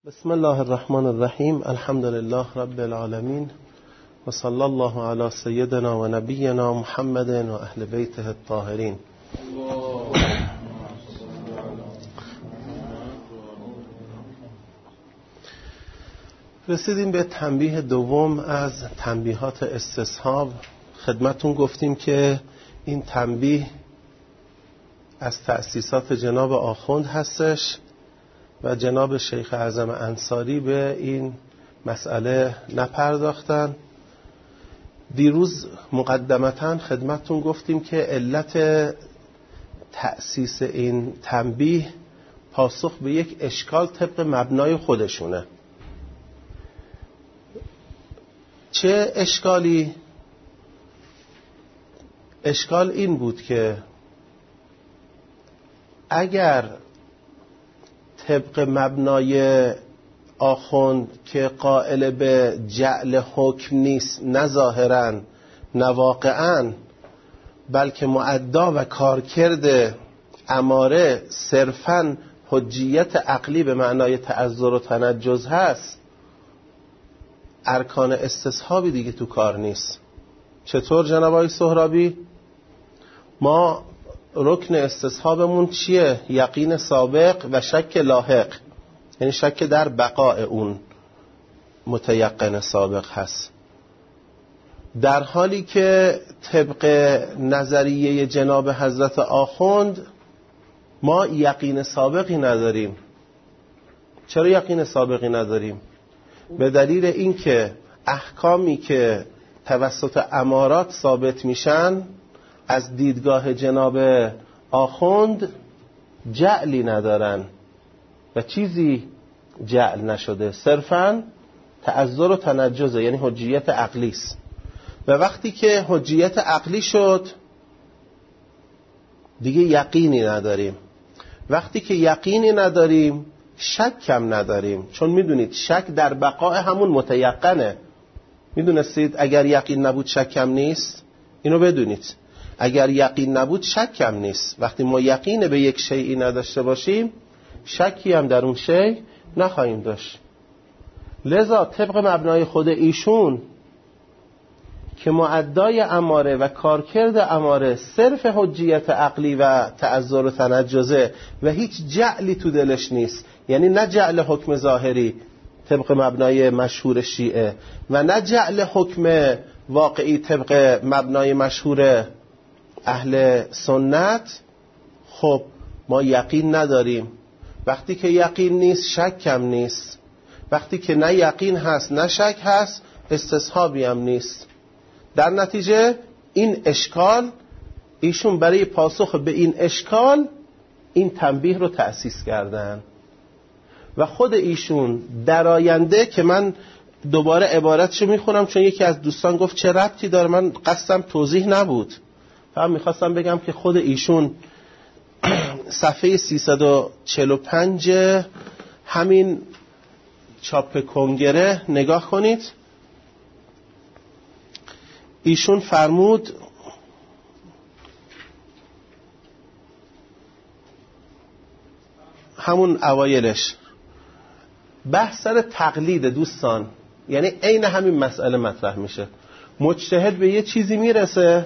بسم الله الرحمن الرحیم. الحمد لله رب العالمین و صلی الله علی سیدنا و نبینا محمد و اهل بیته الطاهرین. رسیدیم به تنبیه دوم از تنبیهات استصحاب. خدمتون گفتیم که این تنبیه از تأسیسات جناب آخوند هستش و جناب شیخ اعظم انصاری به این مسئله نپرداختن. دیروز مقدمتاً خدمتتون گفتیم که علت تأسیس این تنبیه پاسخ به یک اشکال طبق مبنای خودشونه. چه اشکالی؟ اشکال این بود که اگر طبق مبنای آخوند که قائل به جعل حکم نیست، نه ظاهراً نه واقعاً، بلکه مؤدا و کارکرد اماره صرفاً حجیت عقلی به معنای تعذر و تنجز هست، ارکان استصحابی دیگه تو کار نیست. چطور جناب آقای سهرابی؟ ما رکن استصحابمون چیه؟ یقین سابق و شک لاحق، یعنی شک در بقاء اون متیقن سابق هست، در حالی که طبق نظریه جناب حضرت آخوند ما یقین سابقی نداریم. چرا یقین سابقی نداریم؟ به دلیل اینکه احکامی که توسط امارات ثابت میشن از دیدگاه جناب آخوند جعلی ندارن و چیزی جعل نشده، صرفاً تعذر و تنجزه، یعنی حجیت عقلی است. و وقتی که حجیت عقلی شد دیگه یقینی نداریم. وقتی که یقینی نداریم شک هم نداریم، چون میدونید شک در بقاء همون متیقنه. میدونستید اگر یقین نبود شک هم نیست؟ اینو بدونید، اگر یقین نبود شک هم نیست. وقتی ما یقین به یک شیئی نداشته باشیم شکی هم در اون شیء نخواهیم داشت. لذا طبق مبنای خود ایشون که مؤدای اماره و کارکرد اماره صرف حجیت عقلی و تعذر و تنجزه و هیچ جعلی تو دلش نیست، یعنی نه جعل حکم ظاهری طبق مبنای مشهور شیعه و نه جعل حکم واقعی طبق مبنای مشهور اهل سنت، خب ما یقین نداریم. وقتی که یقین نیست شک هم نیست، وقتی که نه یقین هست نه شک هست استصحابی هم نیست. در نتیجه این اشکال، ایشون برای پاسخ به این اشکال این تنبیه رو تأسیس کردن و خود ایشون در آینده، که من دوباره عبارتشو میخونم چون یکی از دوستان گفت چه ربطی داره، من قصدم توضیح نبود، فقط میخواستم بگم که خود ایشون صفحه 345 همین چاپ کنگره نگاه کنید. ایشون فرمود همون اوایلش بحث سر تقلید دوستان، یعنی عین همین مسئله مطرح میشه. مجتهد به یه چیزی میرسه،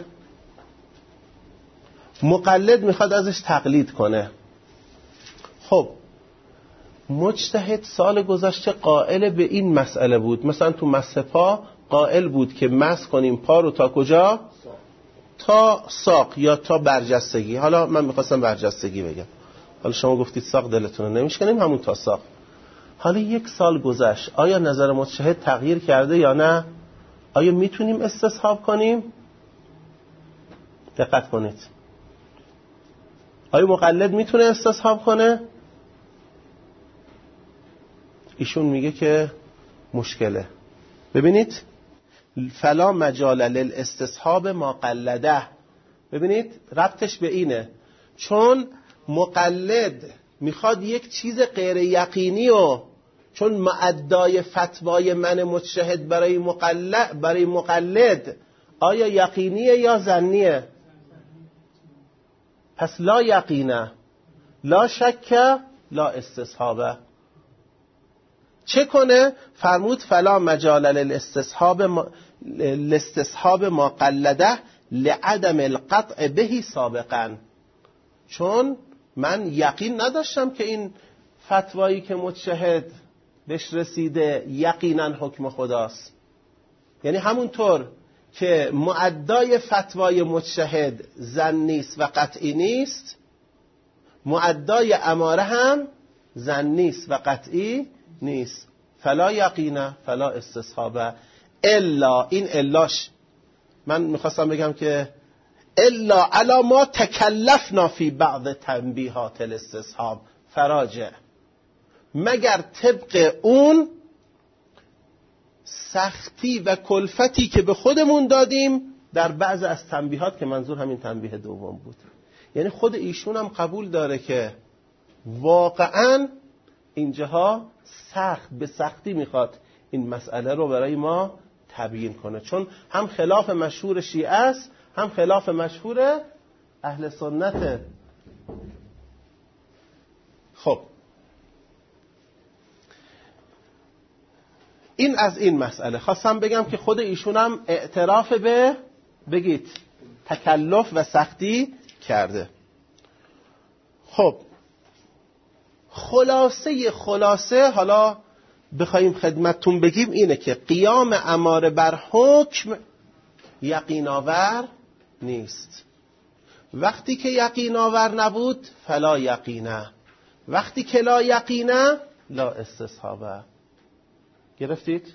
مقلد میخواد ازش تقلید کنه. خب مجتهد سال گذشته قائل به این مسئله بود، مثلا تو مسح پا قائل بود که مسح کنیم پا رو تا کجا؟ تا ساق یا تا برجستگی. حالا من میخواستم برجستگی بگم، حالا شما گفتید ساق دلتون رو نمیشکنیم، همون تا ساق. حالا یک سال گذشت، آیا نظر مجتهد تغییر کرده یا نه؟ آیا میتونیم استصحاب کنیم؟ دقت کنید، آیا مقلد میتونه استصحاب کنه؟ ایشون میگه که مشکله. ببینید فلا مجال للاستصحاب ما قلده. ببینید ربطش به اینه، چون مقلد میخواد یک چیز غیر یقینی و چون مؤدای فتوای من مجتهد برای مقلد آیا یقینیه یا ظنیه؟ پس لا یقینه، لا شک، لا استصحابه. چه کنه؟ فرمود فلا مجال للاستصحاب ما قلده لعدم القطع بهی سابقا. چون من یقین نداشتم که این فتوایی که مجتهد بهش رسیده یقینا حکم خداست. یعنی همونطور که معدای فتوای مجتهد ظنی است و قطعی نیست، معدای اماره هم ظنی است و قطعی نیست. فلا یقینه فلا استصحابه الا، این الاش من میخواستم بگم که الا علی ما تکلفنا فی بعض تنبیهات الاستصحاب فراجع، مگر طبق اون سختی و کلفتی که به خودمون دادیم در بعض از تنبیهات، که منظور همین تنبیه دوم بود. یعنی خود ایشون هم قبول داره که واقعا اینجاها سخت به سختی میخواد این مسئله رو برای ما تبیین کنه، چون هم خلاف مشهور شیعه است هم خلاف مشهور اهل سنت. خب این از این مسئله. خواستم بگم که خود ایشون هم اعتراف به بگید تکلف و سختی کرده. خب خلاصه حالا بخوایم خدمتتون بگیم اینه که قیام اماره بر حکم یقین آور نیست. وقتی که یقین آور نبود فلا یقینه، وقتی که لا یقینه لا استصحابه. گرفتید؟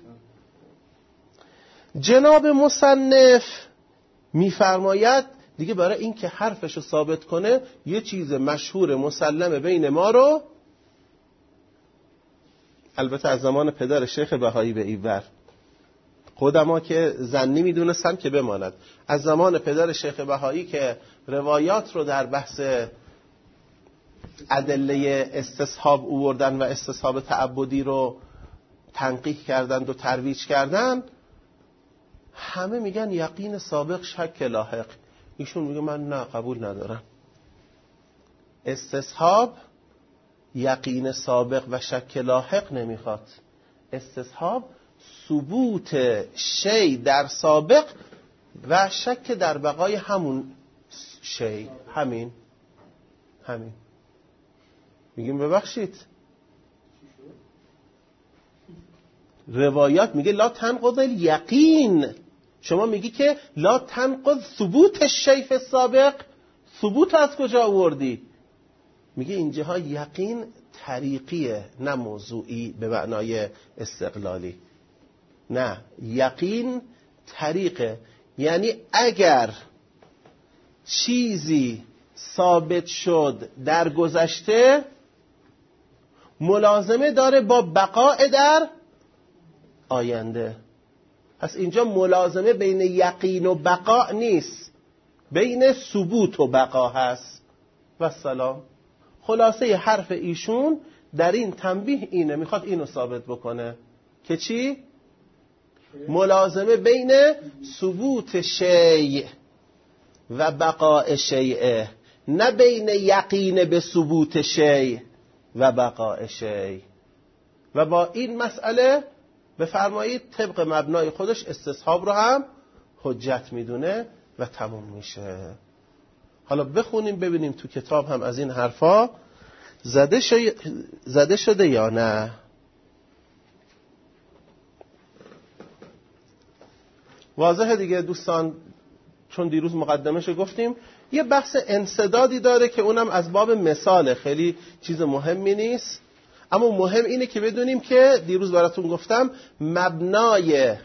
جناب مصنف میفرماید دیگه برای این که حرفشو ثابت کنه یه چیز مشهور مسلمه بین ما رو، البته از زمان پدر شیخ بهایی به ایور، قدما که ظنی میدونستن که بماند، از زمان پدر شیخ بهایی که روایات رو در بحث ادله استصحاب آوردن و استصحاب تعبدی رو تنقیح کردند و ترویج کردن، همه میگن یقین سابق شک لاحق. ایشون میگه من نه، قبول ندارم. استصحاب یقین سابق و شک لاحق نمیخواد. استصحاب ثبوت شی در سابق و شک در بقای همون شی. همین میگیم ببخشید روایات میگه لا تنقض الیقین، شما میگی که لا تنقض ثبوت شی فی السابق. ثبوت از کجا آوردی؟ میگه اینجاها یقین طریقیه نه موضوعی به معنای استقلالی. نه، یقین طریقه، یعنی اگر چیزی ثابت شد در گذشته ملازمه داره با بقاء در آینده. پس اینجا ملازمه بین یقین و بقا نیست، بین ثبوت و بقا هست. و سلام. خلاصه حرف ایشون در این تنبیه اینه، میخواد اینو ثابت بکنه که چی؟ ملازمه بین ثبوت شیء و بقاء شیء، نه بین یقین به ثبوت شیء و بقاء شیء. و با این مسئله بفرمایید طبق مبنای خودش استصحاب رو هم حجت میدونه و تموم میشه. حالا بخونیم ببینیم تو کتاب هم از این حرفا زده شده یا نه. واضحه دیگه دوستان، چون دیروز مقدمه‌شو گفتیم. یه بحث انسدادی داره که اونم از باب مثاله، خیلی چیز مهمی نیست، اما مهم اینه که بدونیم که دیروز براتون گفتم مبنای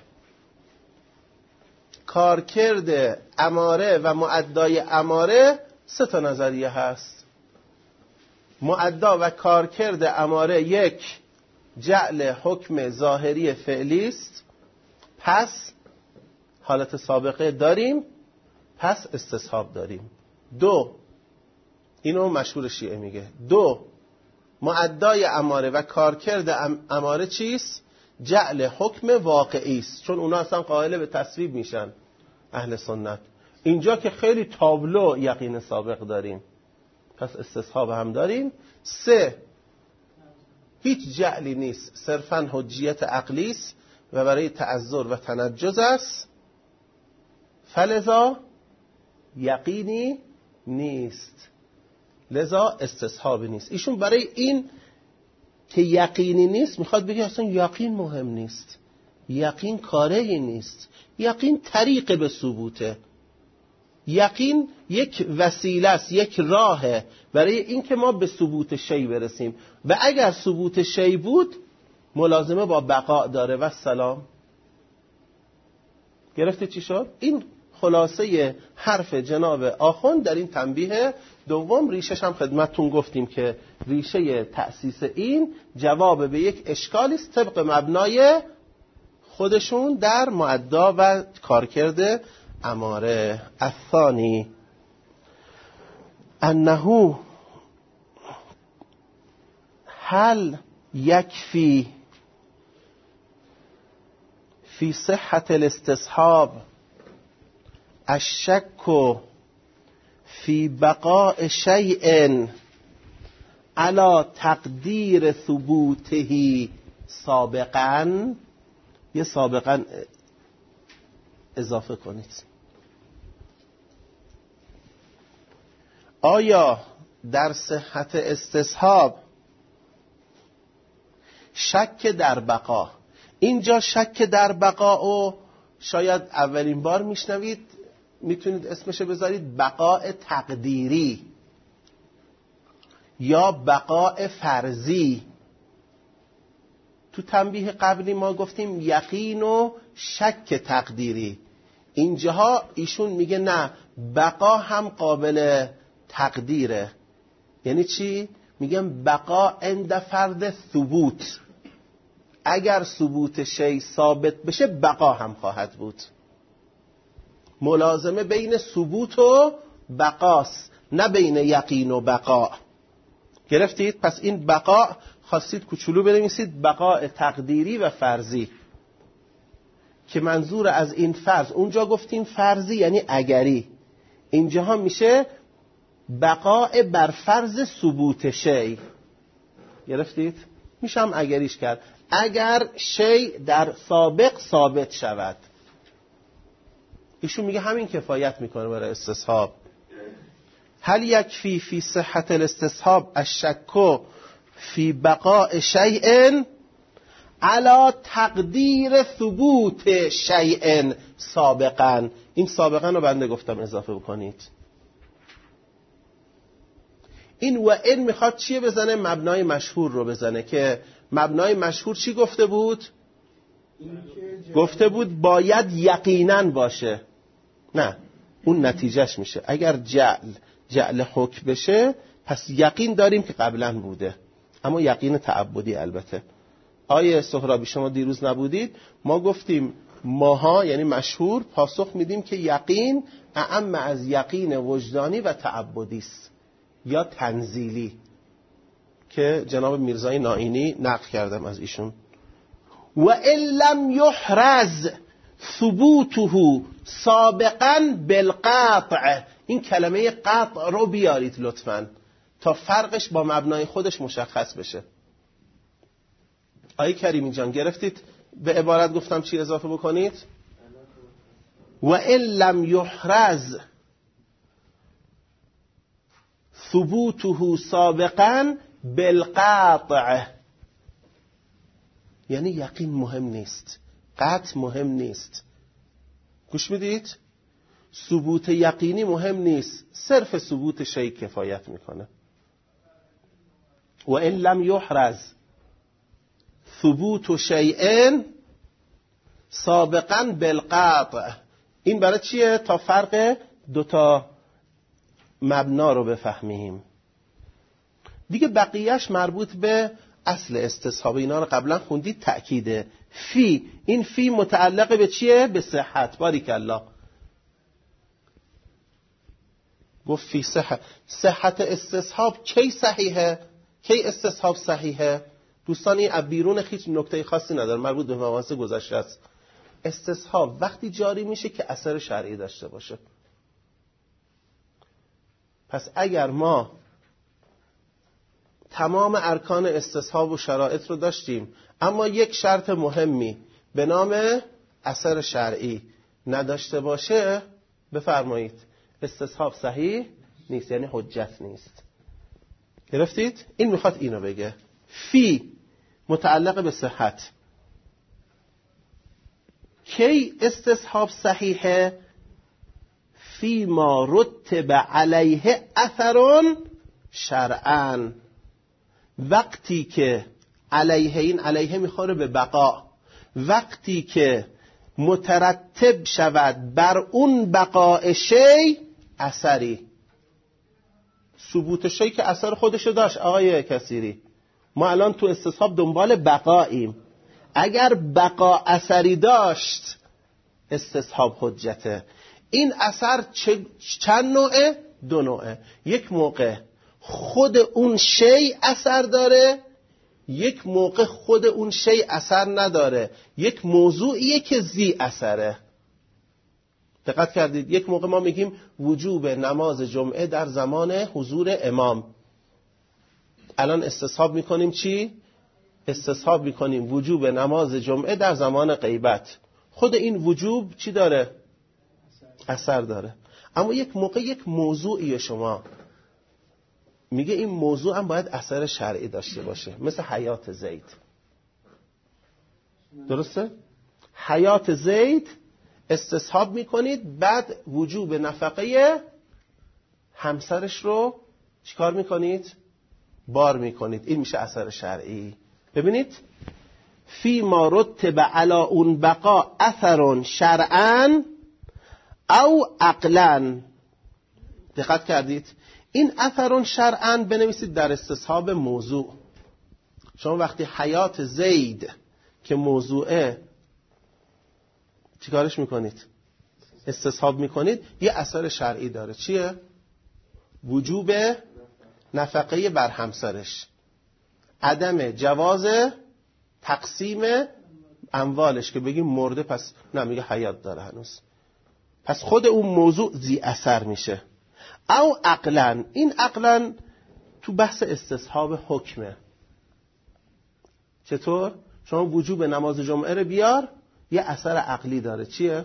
کارکرد اماره و معدای اماره 3 نظریه هست. معدا و کارکرد اماره، یک جعل حکم ظاهری فعلی است، پس حالت سابقه داریم، پس استصحاب داریم. 2 اینو مشهور شیعه میگه، 2 معدای اماره و کارکرد اماره چیست؟ جعل حکم واقعی است، چون اونا اصلا قائل به تصویب میشن اهل سنت. اینجا که خیلی تابلو یقین سابق داریم، پس استصحاب هم داریم. 3 هیچ جعلی نیست، صرفاً حجیت عقلی است و برای تعذر و تنجز است، فلذا یقینی نیست، لذا استصحابی نیست. ایشون برای این که یقینی نیست میخواد بگه اصلا یقین مهم نیست، یقین کاری نیست، یقین طریق به ثبوته، یقین یک وسیله است، یک راهه برای این که ما به ثبوت شی برسیم و اگر ثبوت شی بود ملازمه با بقا داره و سلام. گرفته چی شد؟ این خلاصه حرف جناب آخوند در این تنبیه دوم. ریشش هم خدمتتون گفتیم که ریشه تأسیس این جواب به یک اشکالی است طبق مبنای خودشون در معدا و کارکرد اماره. الثانی انه هل یکفی فی صحت الاستصحاب الشک فی بقاء شیء علی تقدیر ثبوته سابقا. یه سابقا اضافه کنید. آیا در صحت استصحاب شک در بقا، اینجا شک در بقا و شاید اولین بار میشنوید، میتونید اسمش بذارید بقاء تقدیری یا بقاء فرضی. تو تنبیه قبلی ما گفتیم یقین و شک تقدیری، اینجاها ایشون میگه نه، بقا هم قابل تقدیره. یعنی چی؟ میگم بقا عند فرض ثبوت، اگر ثبوت شی ثابت بشه بقا هم خواهد بود. ملازمه بین ثبوت و بقاست، نه بین یقین و بقا. گرفتید؟ پس این بقا خواستید کوچولو بنویسید بقاء تقدیری و فرضی، که منظور از این فرض، اونجا گفتیم فرضی یعنی اگری، اینجا هم میشه بقاء بر فرض ثبوت شی. گرفتید؟ میشه هم اگریش کرد، اگر شی در سابق ثابت شود. ایشون میگه همین کفایت میکنه برای استصحاب. هل یکفی فی صحت الاستصحاب الشک فی بقاء شیء علی تقدیر ثبوت شیء سابقا. این سابقا رو بنده گفتم اضافه بکنید. این و این میخواد چیه بزنه؟ مبنای مشهور رو بزنه، که مبنای مشهور چی گفته بود؟ گفته بود باید یقینا باشه. نه، اون نتیجهش میشه اگر جعل حکم بشه پس یقین داریم که قبلا بوده، اما یقین تعبدی. البته آیه سهرابی شما دیروز نبودید، ما گفتیم ماها یعنی مشهور پاسخ میدیم که یقین اعم از یقین وجدانی و تعبدی است یا تنزیلی، که جناب میرزای نائینی نقل کردم از ایشون. و ان لم یحرز ثبوته سابقا بالقطع. این کلمه قطع رو بیارید لطفاً تا فرقش با مبنای خودش مشخص بشه. آیه کریمی جان گرفتید؟ به عبارت گفتم چی اضافه بکنید؟ و ان لم یحرز ثبوته سابقا بالقطع، یعنی یقین مهم نیست، قطع مهم نیست. گوش میدید؟ ثبوت یقینی مهم نیست، صرف ثبوت شی کفایت میکنه. و ان لم یحرز ثبوت شیء سابقا بالقطع. این برای چیه؟ تا فرق دوتا مبنا رو بفهمیم. دیگه بقیهش مربوط به اصل استصحاب، اینا رو قبلا خوندید، تأکیده. فی، این فی متعلق به چیه؟ به صحت. باریکالله. گفت فی صحت استصحاب کی صحیحه؟ کی استصحاب صحیحه؟ دوستان این بیرون هیچ نکته خاصی نداره، مربوط به مباحث گذشته است. استصحاب وقتی جاری میشه که اثر شرعی داشته باشه. پس اگر ما تمام ارکان استصحاب و شرایط رو داشتیم، اما یک شرط مهمی به نام اثر شرعی نداشته باشه، بفرمایید استصحاب صحیح نیست، یعنی حجت نیست. گرفتید؟ این میخواد اینو بگه. فی متعلق به صحت. کی استصحاب صحیحه؟ فی ما رتب علیه اثرون شرعاً، وقتی که علیه، این علیه میخوره به بقا، وقتی که مترتب شود بر اون بقاء شی اثری. ثبوت شی که اثر خودشو داشت آقای کثیری، ما الان تو استصحاب دنبال بقاییم. اگر بقا اثری داشت استصحاب حجته. این اثر چند نوعه؟ دو نوعه. یک موقع خود اون شی اثر داره، یک موقع خود اون شی اثر نداره، یک موضوعیه که ذی اثره. دقت کردید؟ یک موقع ما میگیم وجوب نماز جمعه در زمان حضور امام. الان استصحاب میکنیم چی؟ استصحاب میکنیم وجوب نماز جمعه در زمان غیبت. خود این وجوب چی داره؟ اثر داره. اما یک موقع یک موضوعی شما میگه این موضوع هم باید اثر شرعی داشته باشه، مثل حیات زید. درسته؟ حیات زید استصحاب میکنید، بعد وجوب نفقه همسرش رو چیکار میکنید؟ بار میکنید. این میشه اثر شرعی. ببینید فی ما رتب علی اون بقا اثر شرعاً او عقلاً. دقت کردید؟ این اثرون شرعاً بنویسید در استصحاب موضوع. شما وقتی حیات زید که موضوعه چیکارش میکنید؟ استصحاب میکنید، یه اثر شرعی داره. چیه؟ وجوب نفقه بر همسرش، عدم جواز تقسیم اموالش که بگیم مرده، پس نه میگه حیات داره هنوز، پس خود اون موضوع ذی اثر میشه. او عقلاً، این عقلاً تو بحث استصحاب حکمه. چطور؟ شما وجوب نماز جمعه رو بیار، یه اثر عقلی داره. چیه؟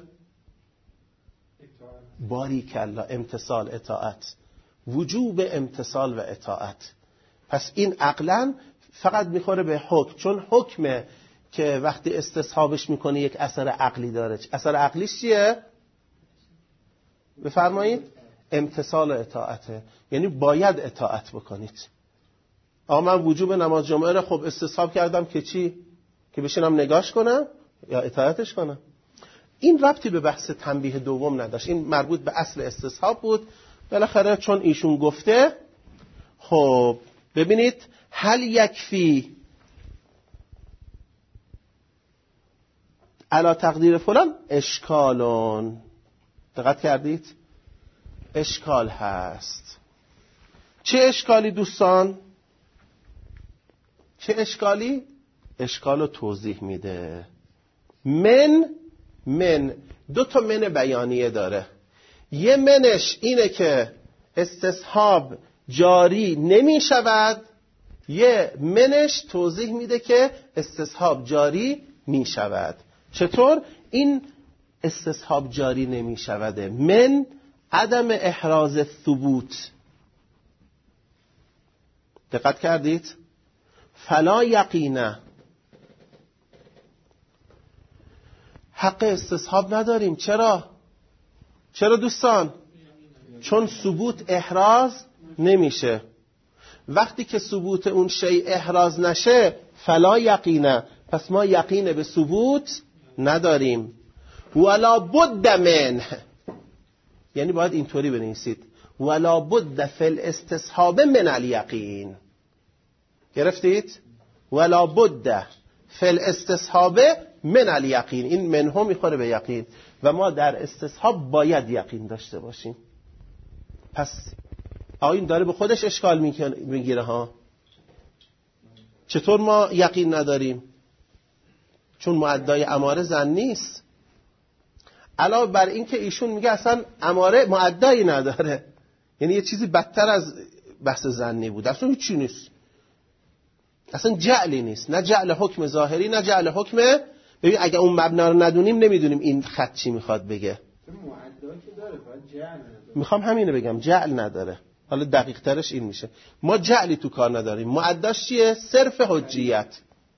باریکلا، امتثال، اطاعت. وجوب امتثال و اطاعت. پس این عقلاً فقط میخوره به حکم، چون حکمه که وقتی استصحابش میکنه یک اثر عقلی داره. اثر عقلیش چیه؟ بفرمایید. امتثال و اطاعته، یعنی باید اطاعت بکنید. آقا من وجوب نماز جمعه رو خب استصحاب کردم که چی؟ که بشینم نگاش کنم یا اطاعتش کنم؟ این ربطی به بحث تنبیه دوم نداشت، این مربوط به اصل استصحاب بود. بالاخره چون ایشون گفته، خب ببینید هل یکفی علی تقدیر فلان اشکالون. دقت کردید؟ اشکال هست. چه اشکالی دوستان؟ چه اشکالی؟ اشکالو توضیح میده. من دو تا من بیانیه داره. یه منش اینه که استصحاب جاری نمی شود، یه منش توضیح میده که استصحاب جاری می شود. چطور؟ این استصحاب جاری نمی شوده. من عدم احراز ثبوت. دقت کردید؟ فلا یقینه، حق استصحاب نداریم. چرا دوستان؟ چون ثبوت احراز نمیشه. وقتی که ثبوت اون شی احراز نشه فلا یقینه، پس ما یقین به ثبوت نداریم. ولا بد من، یعنی باید اینطوری بنویسید ولا بد فی الاستصحاب من الیقین. گرفتید؟ ولا بد فی الاستصحاب من الیقین. این منهم میخوره به یقین و ما در استصحاب باید یقین داشته باشیم. پس این داره به خودش اشکال میگیره ها. چطور ما یقین نداریم؟ چون معدای اماره زن نیست. علاوه بر این که ایشون میگه اصلا اماره معدایی نداره، یعنی یه چیزی بدتر از بحث زنی بود، اصلا هیچی نیست. اصلا جعلی نیست، نه جعل حکم ظاهری نه جعل حکم. ببین اگه اون مبنا رو ندونیم نمیدونیم این خط چی میخواد بگه. معدا که داره فقط جعل نداره. میخوام همینو بگم، جعل نداره. حالا دقیق ترش این میشه ما جعلی تو کار نداریم. معداش چیه؟ صرف حجیت.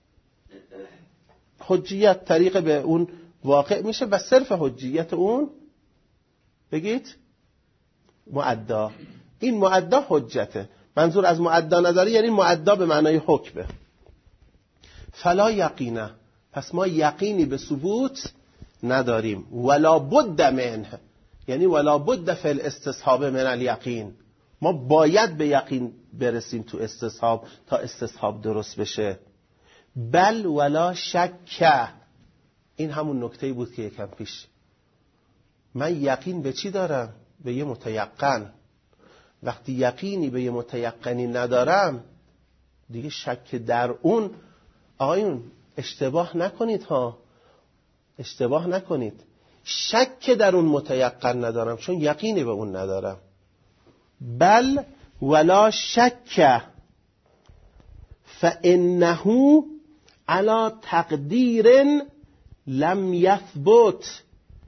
حجیت طریق به اون واقع میشه و صرف حجیت اون بگید معدا. این معدا حجته. منظور از معدا نداره یعنی معدا به معنای حکمه. فلا یقینه، پس ما یقینی به ثبوت نداریم. ولا بد منه، یعنی ولا بد فی الاستصحاب من الیقین. ما باید به یقین برسیم تو استصحاب تا استصحاب درست بشه. بل ولا شک، این همون نکته‌ای بود که یکم پیش. من یقین به چی دارم؟ به یه متیقن. وقتی یقینی به یه متیقنی ندارم دیگه شک در اون. آقایون اشتباه نکنید ها، اشتباه نکنید. شک در اون متیقن ندارم چون یقینی به اون ندارم. بل ولا شک فانه علی تقدیر لم یثبت،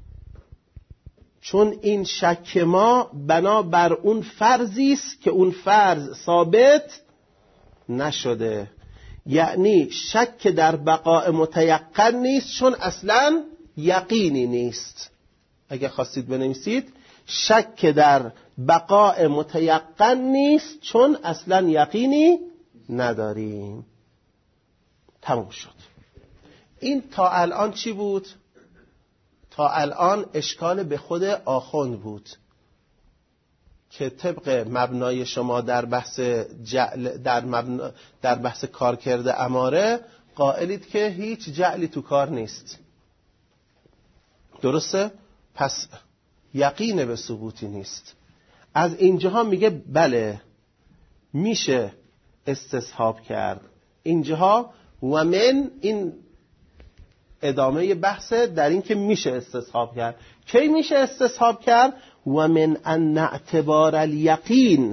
چون این شک ما بنا بر اون فرضی است که اون فرض ثابت نشده. یعنی شک در بقاء متیقن نیست چون اصلا یقینی نیست. اگه خواستید بنویسید شک در بقاء متیقن نیست چون اصلا یقینی نداریم. تموم شد. این تا الان چی بود؟ تا الان اشکال به خود آخوند بود که طبق مبنای شما در بحث جعل در بحث کارکرد اماره قائلید که هیچ جعلی تو کار نیست. درسته؟ پس یقین به ثبوتی نیست. از اینجاها میگه بله میشه استصحاب کرد. اینجاها و من این ادامه بحثه در این که میشه استصحاب کرد. کی میشه استصحاب کرد؟ و من ان اعتبار الیقین.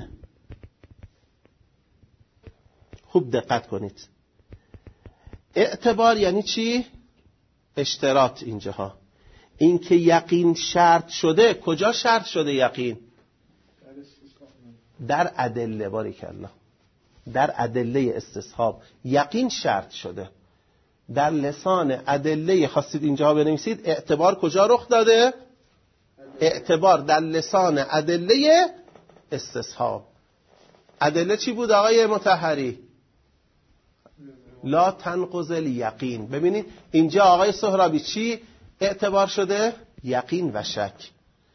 خوب دقت کنید. اعتبار یعنی چی؟ اشتراط. اینجاها این که یقین شرط شده. کجا شرط شده یقین؟ در ادله. باریکالله. در ادله استصحاب یقین شرط شده. در لسان ادله خواستید اینجا بنویسید اعتبار کجا رخ داده؟ اعتبار در لسان ادله استصحاب. ادله چی بود آقای مطهری؟ لا تنقض الیقین. ببینید اینجا آقای سهرابی چی اعتبار شده؟ یقین و شک.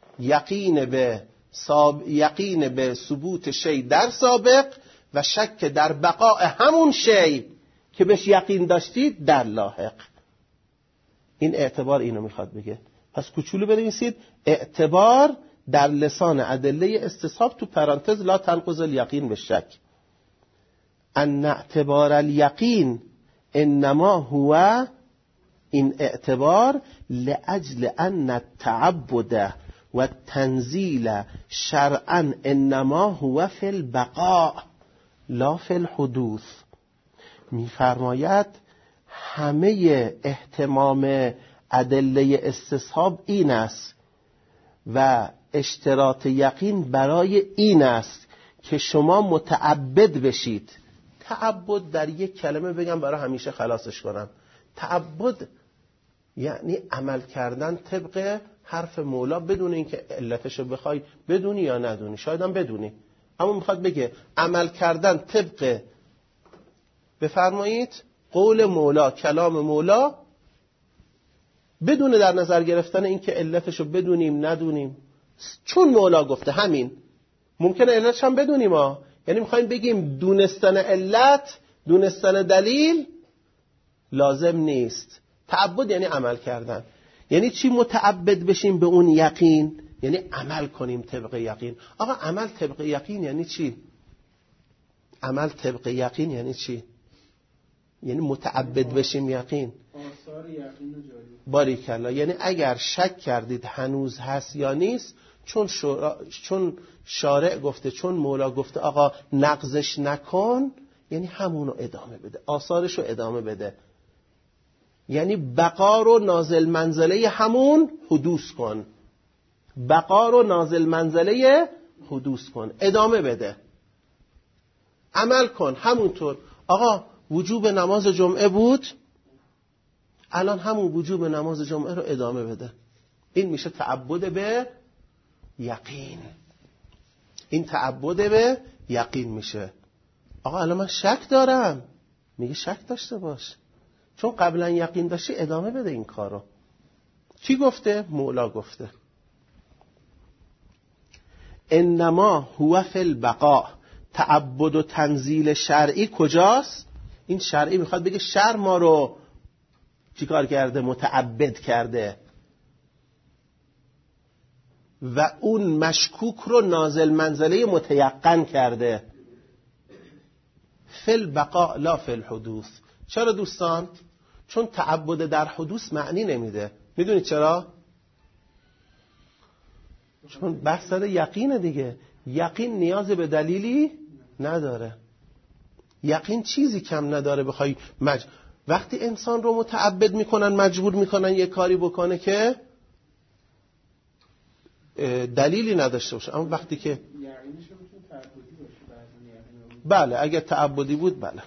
یقین به ثبوت شی در سابق و شک در بقاء همون شی که بهش یقین داشتید در لاحق. این اعتبار اینو میخواد بگه. پس کوچولو بنویسید اعتبار در لسان ادله استصحاب تو پرانتز لا تنقض الیقین به شک. ان اعتبار الیقین انما هو، این اعتبار لاجل ان التعبد و التنزیل شرعا انما هو فی البقاء لا فی الحدوث. میفرماید همه اهتمام ادله استصحاب این است و اشتراط یقین برای این است که شما متعبد بشید. تعبد در یک کلمه بگم برای همیشه خلاصش کنم. تعبد یعنی عمل کردن طبق حرف مولا بدون اینکه علتشو بخوای بدونی یا ندونی. شاید هم بدونی اما میخواد بگه عمل کردن طبق بفرمایید قول مولا، کلام مولا، بدون در نظر گرفتن اینکه علتشو بدونیم ندونیم. چون مولا گفته همین. ممکنه علتش هم بدونیم ها. یعنی میخوایم بگیم دونستن علت، دونستن دلیل لازم نیست. تعبد یعنی عمل کردن. یعنی چی متعبد بشیم به اون یقین؟ یعنی عمل کنیم طبق یقین. آقا عمل طبق یقین یعنی چی؟ عمل طبق یقین یعنی چی؟ یعنی متعبد بشیم یقین. آثار یقین رو جاری. باریکالله. یعنی اگر شک کردید هنوز هست یا نیست، چون شارع گفته، چون مولا گفته آقا نقضش نکن، یعنی همونو ادامه بده، آثارشو ادامه بده. یعنی بقا رو نازل منزله همون حدوث کن، بقا رو نازل منزله حدوث کن، ادامه بده، عمل کن همونطور. آقا وجوب نماز جمعه بود، الان همون وجوب نماز جمعه رو ادامه بده. این میشه تعبد به یقین. این تعبد به یقین میشه. آقا الان من شک دارم، میگه شک داشته باش، چون قبلا یقین داشتی ادامه بده این کارو. کی گفته؟ مولا گفته. انما هو فی البقاء. تعبد و تنزیل شرعی کجاست؟ این شرعی میخواد بگه شرع ما رو چیکار کرده؟ متعبد کرده و اون مشکوک رو نازل منزله متیقن کرده. فی البقاء لا فی الحدوث. چرا دوستان؟ چون تعبد در حدوث معنی نمیده. میدونید چرا؟ چون بحث داره یقینه دیگه. یقین نیاز به دلیلی نداره. یقین چیزی کم نداره بخوای وقتی انسان رو متعبد میکنن، مجبور میکنن یه کاری بکنه که دلیلی نداشته باشه. اما وقتی که بله اگه تعبدی بود بله.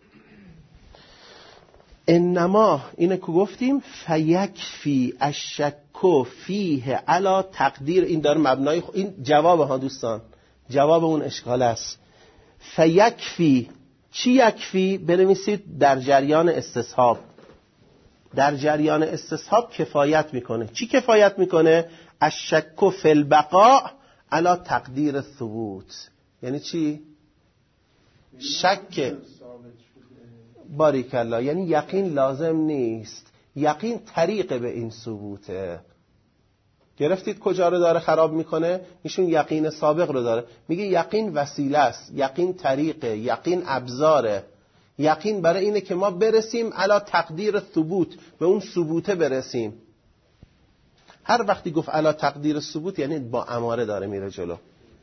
انما اینه که گفتیم فیکفی الشک فیه علی تقدیر. این داره مبنای این جواب ها دوستان، جواب اون اشکال است. فیکفی چی یکفی؟ بنویسید در جریان استصحاب. در جریان استصحاب کفایت میکنه. چی کفایت میکنه؟ الشک فی البقاء علی تقدیر الثبوت. یعنی چی؟ شک باریکالله، یعنی یقین لازم نیست، یقین طریق به این ثبوته. گرفتید کجا رو داره خراب میکنه؟ ایشون یقین سابق رو داره میگه یقین وسیله است، یقین طریقه، یقین ابزاره. یقین برای اینه که ما برسیم علی تقدیر ثبوت، به اون ثبوته برسیم. هر وقتی گفت علی تقدیر ثبوت یعنی با اماره داره میره جلو.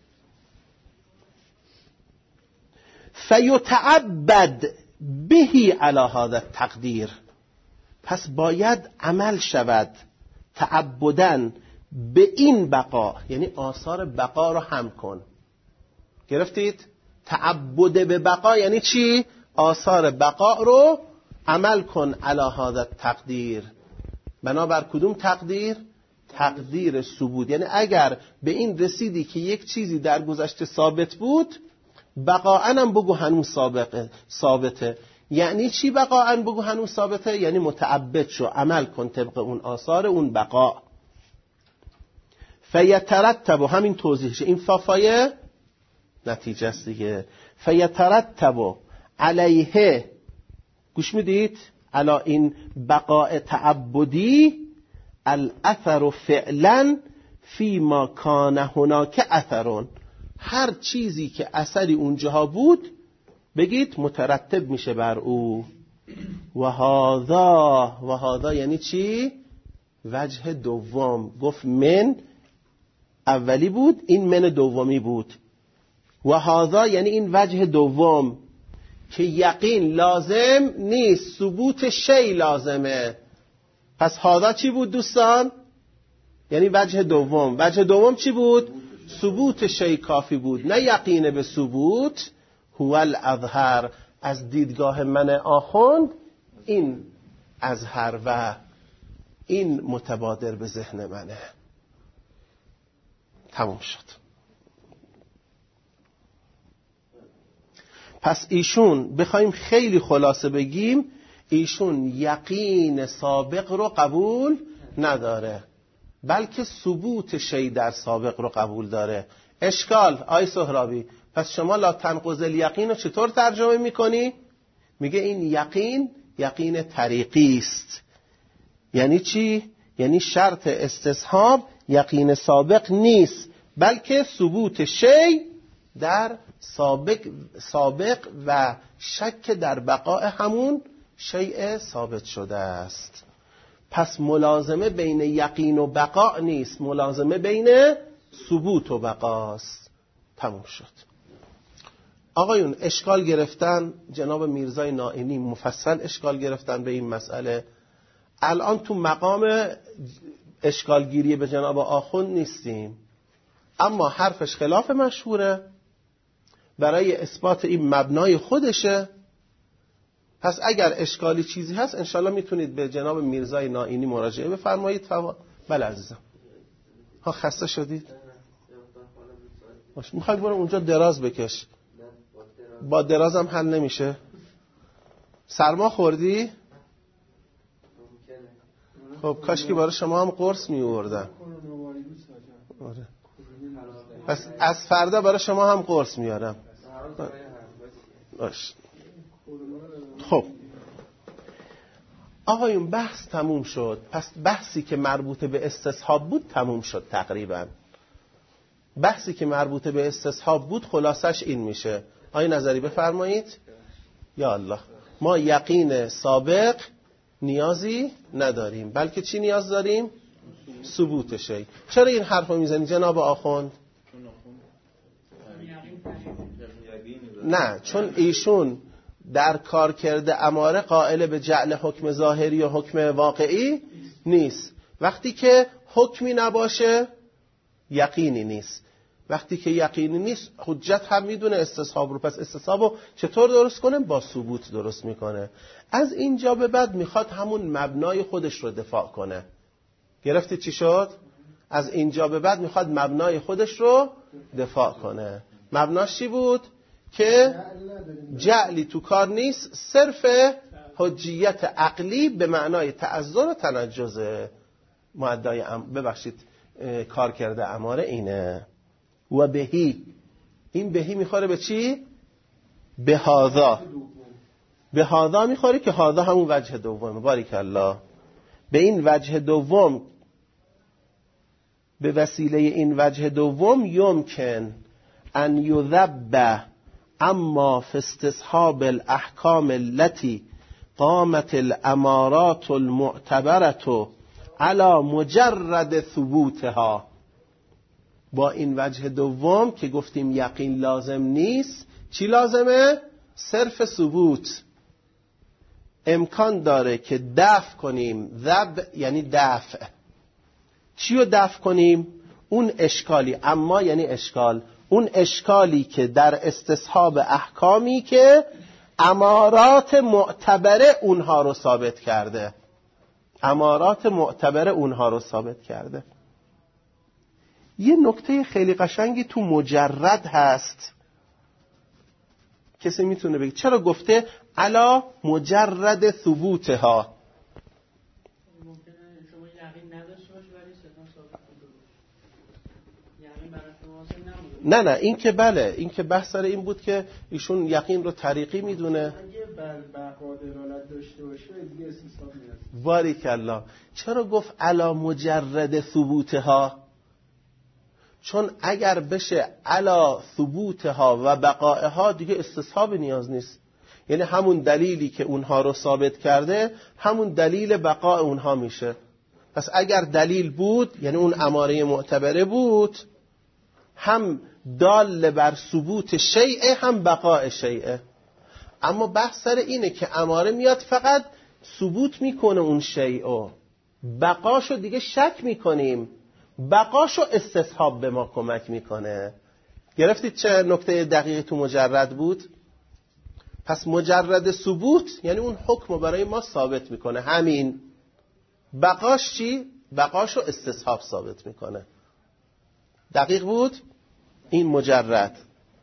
فیتعبد بهی علی هذا التقدیر. پس باید عمل شود تعبدن به این بقا، یعنی آثار بقا رو هم کن. گرفتید؟ تعبد به بقا یعنی چی؟ آثار بقا رو عمل کن علی هذا التقدیر. بنابر کدوم تقدیر؟ تقدیر ثبوت. یعنی اگر به این رسیدی که یک چیزی در گذشته ثابت بود، بقاءً هم بگو هنوز ثابته. یعنی چی بقاءً بگو هنوز ثابته؟ یعنی متعبد شو، عمل کن طبق اون آثار اون بقا. فیترتب، همین توضیحشه. این فافایه نتیجه است دیگه. فیترتب علیه، گوش میدید؟ علی این بقاء تعبدی الاثر فعلا فی ما کان هناک اثرون. هر چیزی که اثری اونجاها بود بگید مترتب میشه بر او. و هذا یعنی چی؟ وجه دوم. گفت من اولی بود، این من دومی بود. و هذا یعنی این وجه دوم که یقین لازم نیست، ثبوت شی لازمه. پس هذا چی بود دوستان؟ یعنی وجه دوم. وجه دوم چی بود؟ ثبوت شی کافی بود، نه یقین به ثبوت. هو الاظهر، از دیدگاه من آخوند این اظهر و این متبادر به ذهن منه. تموم شد. پس ایشون بخوایم خیلی خلاصه بگیم، ایشون یقین سابق رو قبول نداره، بلکه ثبوت شی در سابق رو قبول داره. اشکال آی سهرابی، پس شما لا تنقض الیقین رو چطور ترجمه میکنی؟ میگه این یقین یقین طریقی است. یعنی چی؟ یعنی شرط استصحاب یقین سابق نیست، بلکه ثبوت شی در سابق و شک در بقاء همون شیء ثابت شده است. پس ملازمه بین یقین و بقاء نیست، ملازمه بین ثبوت و بقاست. تموم شد. آقایون اشکال گرفتن، جناب میرزای نائینی مفصل اشکال گرفتن به این مسئله. الان تو مقام اشکالگیری به جناب آخوند نیستیم، اما حرفش خلاف مشهوره، برای اثبات این مبنای خودشه. پس اگر اشکالی چیزی هست انشالله میتونید به جناب میرزای نائینی مراجعه بفرمایید. بله عزیزم. ها خسته شدید؟ باش میخوای برو اونجا دراز بکش. با درازم حل نمیشه. سرما خوردی؟ خب کاش که برای شما هم قرص میوردن. آره. پس از فردا برای شما هم قرص میارم. باش. خب آقایون بحث تموم شد. پس بحثی که مربوط به استصحاب بود تموم شد تقریبا. بحثی که مربوط به استصحاب بود خلاصش این میشه. آقای نظری بفرمایید. یا الله، ما یقین سابق نیازی نداریم، بلکه چی نیاز داریم؟ ثبوت شی. چرا این حرفو میزنی جناب آخوند؟ نه، چون ایشون در کار کرده اماره قائل به جعل حکم ظاهری و حکم واقعی نیست. وقتی که حکمی نباشه یقینی نیست. وقتی که یقینی نیست حجت هم میدونه استصحاب رو. پس استصحاب رو چطور درست کنه؟ با ثبوت درست میکنه. از اینجا به بعد میخواد همون مبنای خودش رو دفاع کنه. گرفتید چی شد؟ از اینجا به بعد میخواد مبنای خودش رو دفاع کنه. مبناش چی بود؟ که جعلی تو کار نیست، صرف حجیت عقلی به معنای تعذر و تنجز مؤدای کار کرده اماره اینه. و بهی، این بهی میخوره به چی؟ به هاذا. به هاذا میخوره که هاذا همون وجه دومه. بارک الله. به این وجه دوم، به وسیله این وجه دوم یمکن ان یذب اما فی استصحاب الاحکام التي قامت الامارات المعتبرة على مجرد ثبوتها. با این وجه دوم که گفتیم یقین لازم نیست، چی لازمه؟ صرف ثبوت. امکان داره که دفع کنیم. ذب یعنی دفع. چی رو دفع کنیم؟ اون اشکالی. اما یعنی اشکال. اون اشکالی که در استصحاب احکامی که امارات معتبره اونها رو ثابت کرده. امارات معتبره اونها رو ثابت کرده. یه نکته خیلی قشنگی تو مجرد هست. کسی میتونه بگه چرا گفته علا مجرد ثبوتها؟ ممکنه شما یقین نداشته باشی ولی ستان ثابت کنه. یقین برای شما اصلا نمونه. نه این که بله، این که بحث سر این بود که ایشون یقین رو طریقی میدونه. اگه بقا دلالت داشته باشه دیگه استصحاب نیست. بارک الله. چرا گفت علا مجرد ثبوتها؟ چون اگر بشه علا ثبوتها و بقائها دیگه استصحاب نیاز نیست. یعنی همون دلیلی که اونها رو ثابت کرده همون دلیل بقاء اونها میشه. پس اگر دلیل بود، یعنی اون اماره معتبره بود، هم دال بر ثبوت شیء هم بقاء شیء. اما بحث سر اینه که اماره میاد فقط ثبوت میکنه اون شیء، بقاشو دیگه شک میکنیم. بقاشو استصحاب به ما کمک میکنه. گرفتید چه نکته دقیقی تو مجرد بود؟ پس مجرد ثبوت یعنی اون حکم برای ما ثابت میکنه. همین. بقاش چی؟ بقاشو استصحاب ثابت میکنه. دقیق بود؟ این مجرد.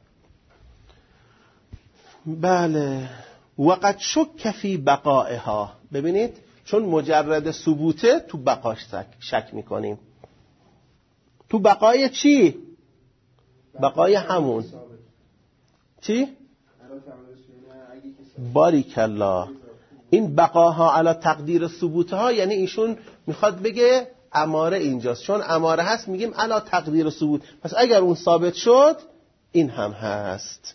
بله. وقد شک فی بقائها. ببینید چون مجرد ثبوته تو بقاش شک میکنیم. تو بقای چی؟ بقای همون چی؟ باریک الله. این بقاها علی تقدیر ثبوتها یعنی ایشون میخواد بگه اماره اینجاست. چون اماره هست میگیم علی تقدیر ثبوت. پس اگر اون ثابت شد این هم هست.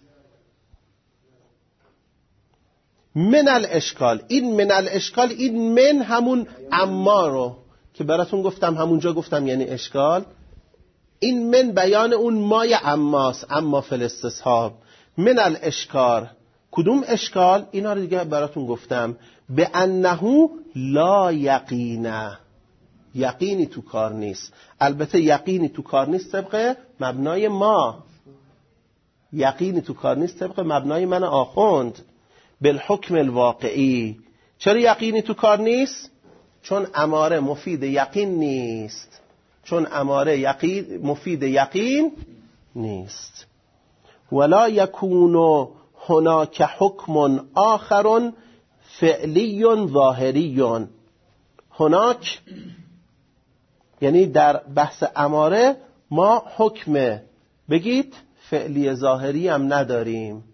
من الاشکال. این من الاشکال، این من همون اما رو که براتون گفتم همونجا گفتم یعنی اشکال. این من بیان اون مای اماست. اما فی الاستصحاب من الاشکار. کدوم اشکال؟ اینا رو دیگه براتون گفتم. به انه لا یقینه، یقینی تو کار نیست. البته یقینی تو کار نیست طبق مبنای ما، یقینی تو کار نیست طبق مبنای من آخوند. بالحکم الواقعی. چرا یقینی تو کار نیست؟ چون اماره مفید یقین نیست، چون اماره مفید یقین نیست. ولا یکون هناک حکم آخر فعلی ظاهری. هناک یعنی در بحث اماره ما حکم بگید فعلی ظاهری هم نداریم.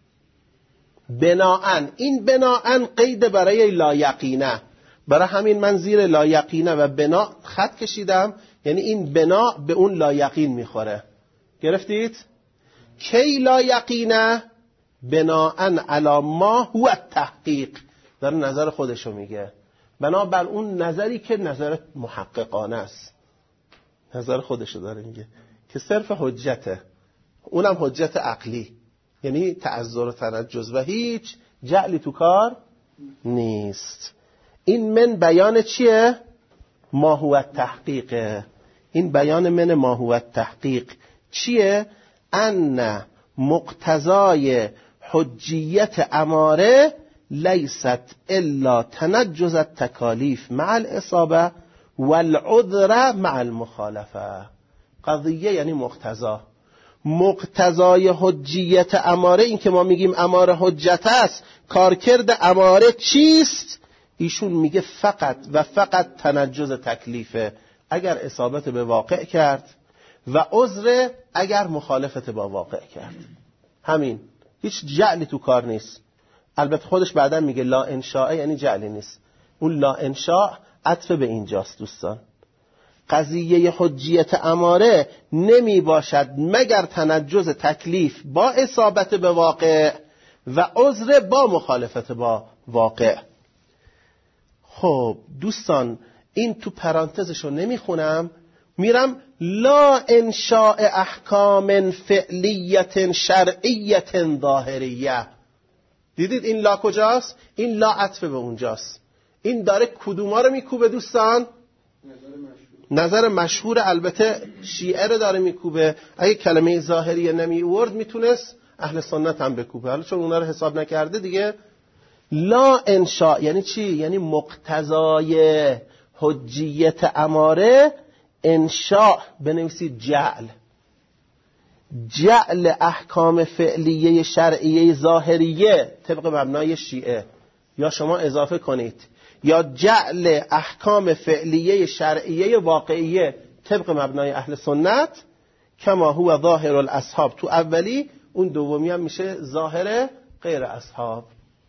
بناءن، این بناءن قید برای لا یقینه، برای همین من زیر لا یقینه و بنا خط کشیدم، یعنی این بنا به اون لا یقین میخوره. گرفتید؟ کی لا یقینه؟ بناءن علی ما هو التحقیق، در نظر خودشو میگه، بنابر اون نظری که نظر محققانه است، نظر خودشو داره میگه که صرف حجته، اونم حجت عقلی، یعنی تعذر و تنجز و هیچ جعلی تو کار نیست. این من بیان چیه؟ ما هو التحقیق. این بیان من ما هو التحقیق چیه؟ ان مقتضای حجیت اماره لیست الا تنجز التکالیف مع الاصابه والعذر مع المخالفه. قضیه یعنی مقتضا. مقتضای حجیت اماره، این که ما میگیم اماره حجت است، کارکرد اماره چیست؟ ایشون میگه فقط و فقط تنجز تکلیفه، اگر اصابت به واقع کرد، و عذر اگر مخالفت با واقع کرد. همین، هیچ جعلی تو کار نیست. البته خودش بعداً میگه لا انشاء یعنی جعلی نیست. اون لا انشاء عطف به اینجاست دوستان. قضیه حجیت اماره نمی باشد مگر تنجز تکلیف با اصابت به واقع و عذر با مخالفت با واقع. خب دوستان، این تو پرانتزشو نمیخونم، میرم لا انشاء احکام فعلیت شرعیت ظاهریه. دیدید این لا کجاست؟ این لا عطف به اونجاست. این داره کدوما رو میکوبه دوستان؟ نظر مشهور البته شیعه رو داره میکوبه. اگه کلمه ظاهریه نمی ورد میتونست اهل سنت هم بکوبه، حالا چون اونا رو حساب نکرده دیگه. لا انشاء یعنی چی؟ یعنی مقتضای حجیت اماره. انشاء بنویسید جعل، جعل احکام فعلیه شرعیه ظاهریه طبق مبنای شیعه، یا شما اضافه کنید یا جعل احکام فعلیه شرعیه واقعیه طبق مبنای اهل سنت، کما هو ظاهر الاصحاب تو اولی، اون دومی هم میشه ظاهر غیر اصحاب.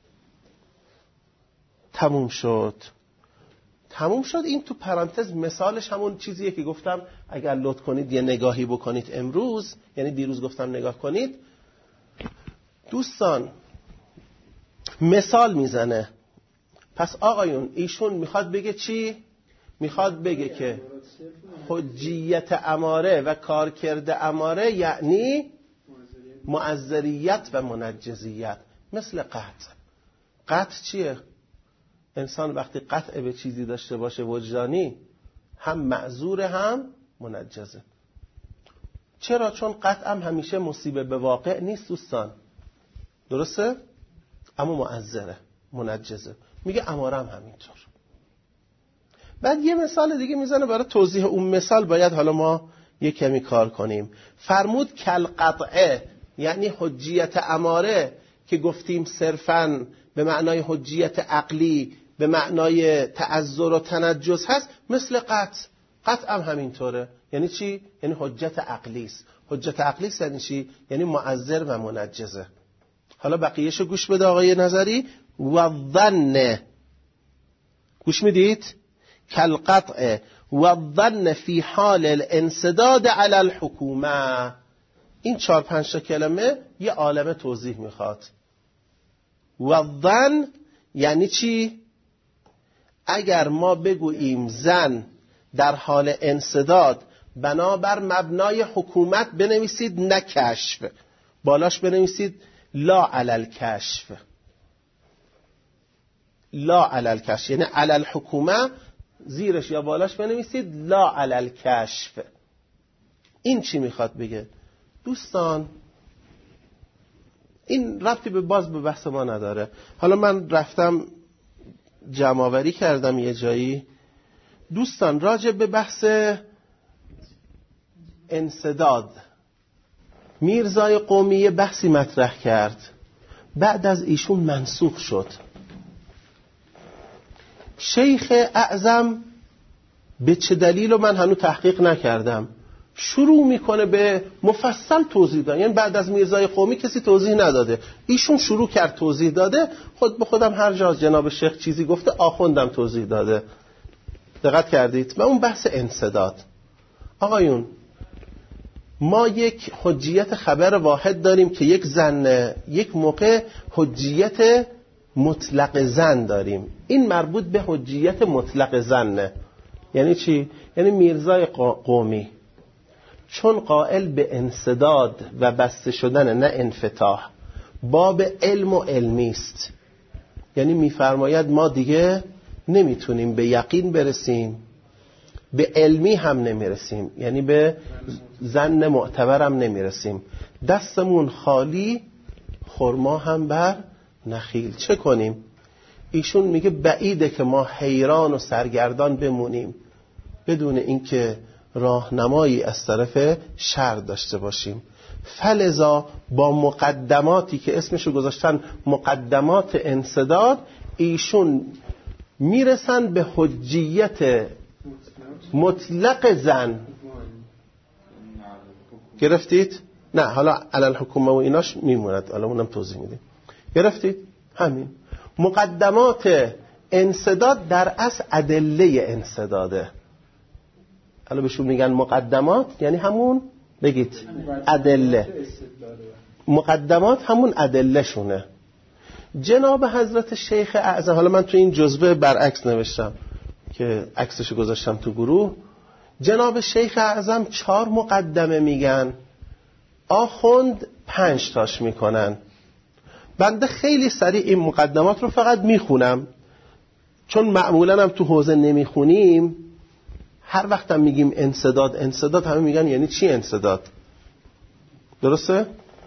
تموم شد. این تو پرانتز مثالش همون چیزیه که گفتم اگر لطف کنید یه نگاهی بکنید امروز، یعنی دیروز گفتم نگاه کنید. دوستان مثال میزنه. پس آقایون ایشون میخواد بگه چی؟ میخواد بگه که حجیت اماره و کارکرد اماره یعنی معذریت و منجزیت. مثل قطع. قطع چیه؟ انسان وقتی قطع به چیزی داشته باشه وجدانی، هم معذور هم منجزه. چرا؟ چون قطع هم همیشه مصیبه به واقع نیست دوستان، درسته؟ اما معذره، منجزه. میگه اماره هم همینطور. بعد یه مثال دیگه میزنه برای توضیح اون مثال. باید حالا ما یه کمی کار کنیم. فرمود کل قطعه، یعنی حجیت اماره که گفتیم صرفاً به معنای حجیت عقلی، به معنای تعذر و تنجز هست، مثل قطع. قطع هم همینطوره. یعنی چی؟ یعنی حجت عقلی است. حجت عقلی است یعنی چی؟ یعنی معذر و منجزه. حالا بقیه‌شو گوش بده آقای نظری. و ظن، گوش میدید؟ کل قطع و ظن فی حال الانسداد علی الحکومه. این 4-5 کلمه یه عالمه توضیح میخواد. و ظن یعنی چی؟ اگر ما بگوییم زن در حال انسداد بنابر مبنای حکومت، بنویسید نه کشف، بالاش بنویسید لا علل کشف، لا علل کشف یعنی علل حکومه، زیرش یا بالاش بنویسید لا علل کشف. این چی میخواد بگه؟ دوستان این ربطی به بحث ما نداره. حالا من رفتم جمع‌آوری کردم یه جایی، دوستان راجع به بحث انسداد میرزای قومی بحثی مطرح کرد، بعد از ایشون منسوخ شد. شیخ اعظم به چه دلیل من هنوز تحقیق نکردم شروع میکنه به مفصل توضیح دادن، یعنی بعد از میرزای قومی کسی توضیح نداده، ایشون شروع کرد توضیح داده. خود به خودم هر جا جناب شیخ چیزی گفته آخوندم توضیح داده. دقت کردید؟ و اون بحث انسداد. آقایون ما یک حجیت خبر واحد داریم که یک زن، یک موقع حجیت مطلق زن داریم. این مربوط به حجیت مطلق زنه. یعنی چی؟ یعنی میرزای قومی چون قائل به انسداد و بسته شدن نه انفتاح باب علم و علمی است، یعنی میفرماید ما دیگه نمیتونیم به یقین برسیم، به علمی هم نمیرسیم، یعنی به ظن معتبر هم نمیرسیم، دستمون خالی خرما هم بر نخیل. چه کنیم؟ ایشون میگه بعیده که ما حیران و سرگردان بمونیم بدون اینکه راهنمایی از طرف شرع داشته باشیم. فلذا با مقدماتی که اسمشو گذاشتن مقدمات انسداد، ایشون میرسن به حجیت مطلق زن. گرفتید؟ نه حالا علل حکومه و ایناش میموند، حالا اونم توضیح میدیم. گرفتید؟ همین مقدمات انسداد در اصل ادله انسداده. حالا بهشون میگن مقدمات، یعنی همون بگید ادله. مقدمات همون ادله شونه. جناب حضرت شیخ اعظم، حالا من تو این جزوه برعکس نوشتم که عکسشو گذاشتم تو گروه، جناب شیخ اعظم 4 مقدمه میگن، آخوند 5 تاش میکنن. بنده خیلی سریع این مقدمات رو فقط میخونم، چون معمولا هم تو حوزه نمیخونیم. هر وقت هم میگیم انسداد همه میگن یعنی چی انسداد؟ درسته؟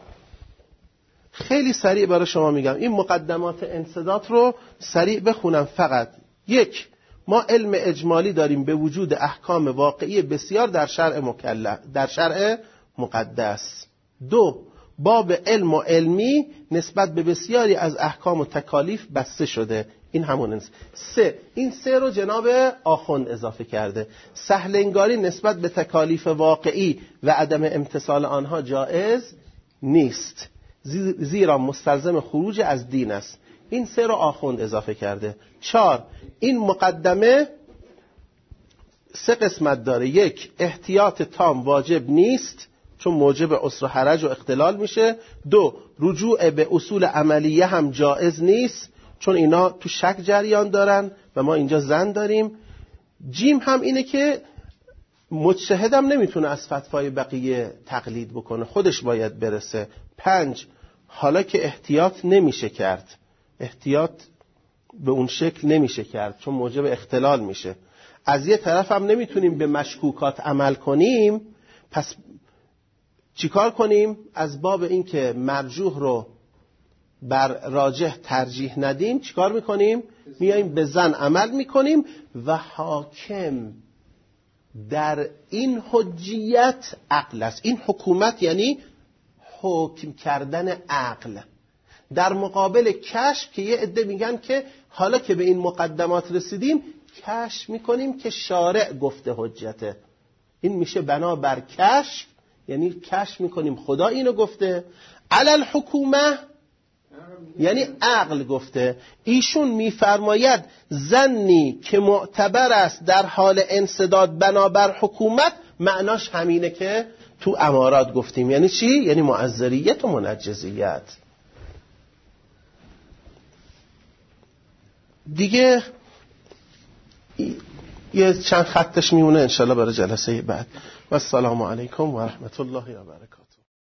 خیلی سریع برای شما میگم این مقدمات انسداد رو سریع بخونم. فقط 1. ما علم اجمالی داریم به وجود احکام واقعی بسیار در شرع مقدس. 2. باب علم و علمی نسبت به بسیاری از احکام و تکالیف بسته شده. این همون 3. این 3 رو جناب آخوند اضافه کرده. سهل انگاری نسبت به تکالیف واقعی و عدم امتثال آنها جایز نیست، زیرا مستلزم خروج از دین است. این 3 رو آخوند اضافه کرده. 4. این مقدمه 3 قسمت داره. 1. احتیاط تام واجب نیست چون موجب عسر و حرج و اختلال میشه. 2. رجوع به اصول عملیه هم جایز نیست چون اینا تو شک جریان دارن و ما اینجا زن داریم. جیم هم اینه که مجتهد هم نمیتونه از فتوای بقیه تقلید بکنه، خودش باید برسه. 5. حالا که احتیاط نمیشه کرد، احتیاط به اون شکل نمیشه کرد چون موجب اختلال میشه. از یه طرف هم نمیتونیم به مشکوکات عمل کنیم، پس چیکار کنیم؟ از باب این که مرجوح رو بر راجح ترجیح ندیم چیکار میکنیم؟ میاییم به زن عمل میکنیم و حاکم در این حجیت عقل است. این حکومت یعنی حکم کردن عقل در مقابل کشف که یه عده میگن که حالا که به این مقدمات رسیدیم کشف میکنیم که شارع گفته حجته. این میشه بنا بر کشف، یعنی کشف میکنیم خدا اینو گفته. علل حکومه یعنی عقل گفته. ایشون میفرماید زنی که معتبر است در حال انسداد بنابر حکومت، معناش همینه که تو امارات گفتیم. یعنی چی؟ یعنی معذریت و منجزیت. دیگه یه چند خطش میمونه انشالله برای جلسه بعد. و السلام علیکم و رحمت الله و برکاته.